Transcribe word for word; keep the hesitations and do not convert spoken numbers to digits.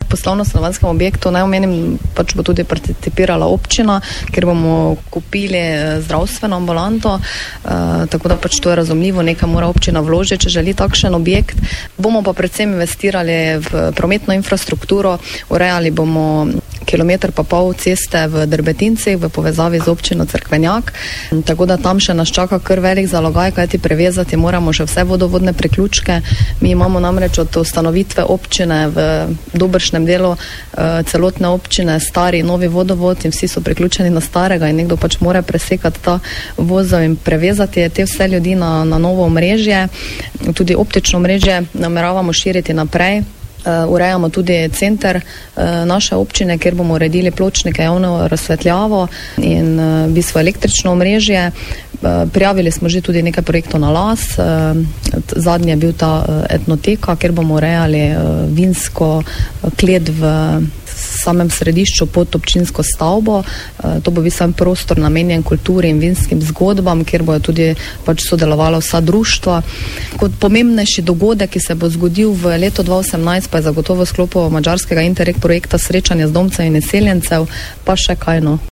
poslovno-stanovanjskem objektu, naj omenim, pač bo tudi participirala občina, ker bomo kupili zdravstveno ambulanto, uh, tako da pač to je razumljivo, nekaj mora občina vložiti, če želi takšen objekt. Bomo pa predvsem investirali v prometno infrastrukturo, urejali bomo kilometer pa pol ceste v Drbetincih v povezavi z občino Cerkvenjak, tako da tam še nas čaka kar velik zalogaj, kajti prevezati moramo še vse vodovodne priključke. Mi imamo namreč od ustanovitve občine v dobršnem delu uh, celotne občine stari novi vodovod in vsi so priključeni na starega in nekdo pač mora presekati ta vozov in prevezati te vse ljudi na, na novo omrežje. Tudi optično omrežje nameravamo širiti naprej. Uh, urejamo tudi center uh, naše občine, kjer bomo uredili pločnike, javno razsvetljavo in uh, v bistvu električno omrežje. Uh, prijavili smo že tudi nekaj projektov na las. Uh, zadnji je bil ta uh, etnoteka, kjer bomo urejali uh, vinsko uh, klet v samem središču pod občinsko stavbo. Uh, to bo v bistvu prostor namenjen kulturi in vinskim zgodbam, kjer bojo tudi pač sodelovala vsa društva. Kot pomembnejši dogodek, ki se bo zgodil v letu dva tisoč osemnajst, pa je zagotovo v sklopu madžarskega Interreg projekta srečanja z domcev in izseljencev, pa še kaj no.